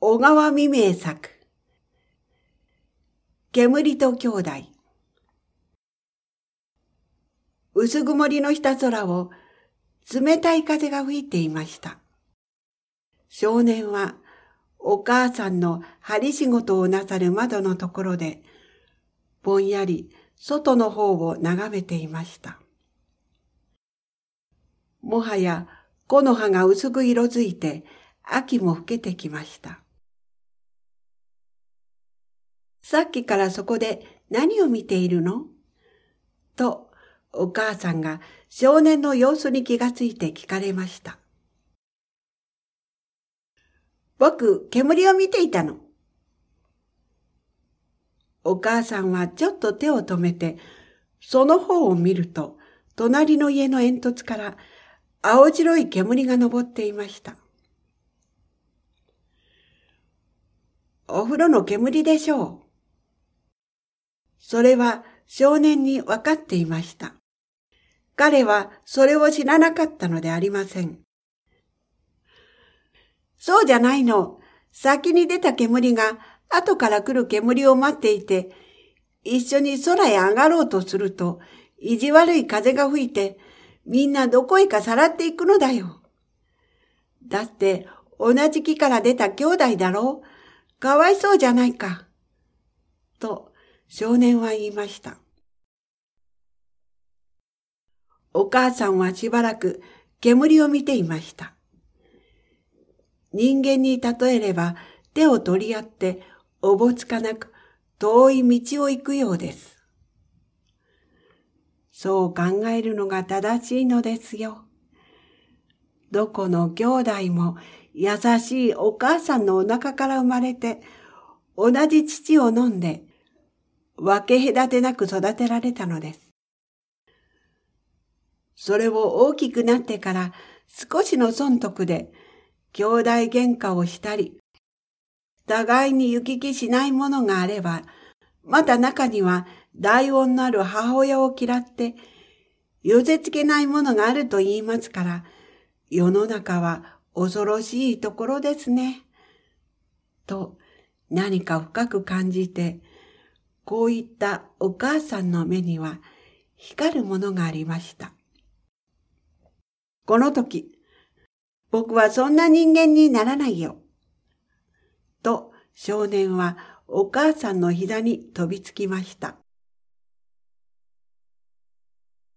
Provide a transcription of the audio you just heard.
小川未明作、煙と兄弟。薄曇りの下空を冷たい風が吹いていました。少年はお母さんの針仕事をなさる窓のところで、ぼんやり外の方を眺めていました。もはや木の葉が薄く色づいて、秋も更けてきました。さっきからそこで何を見ているの？と、お母さんが少年の様子に気がついて聞かれました。僕、煙を見ていたの。お母さんはちょっと手を止めて、その方を見ると、隣の家の煙突から青白い煙が上っていました。お風呂の煙でしょう。それは少年に分かっていました。彼はそれを知らなかったのでありません。そうじゃないの。先に出た煙が後から来る煙を待っていて、一緒に空へ上がろうとすると、意地悪い風が吹いて、みんなどこへかさらっていくのだよ。だって同じ木から出た兄弟だろう。かわいそうじゃないか。と少年は言いました。お母さんはしばらく煙を見ていました。人間に例えれば手を取り合っておぼつかなく遠い道を行くようです。そう考えるのが正しいのですよ。どこの兄弟も優しいお母さんのお腹から生まれて、同じ乳を飲んで、分け隔てなく育てられたのです。それを大きくなってから少しの損得で、兄弟喧嘩をしたり、互いに行き来しないものがあれば、また中には大恩のある母親を嫌って、寄せ付けないものがあると言いますから、世の中は恐ろしいところですね。と何か深く感じて、こういったお母さんの目には光るものがありました。この時、僕はそんな人間にならないよ。と少年はお母さんの膝に飛びつきました。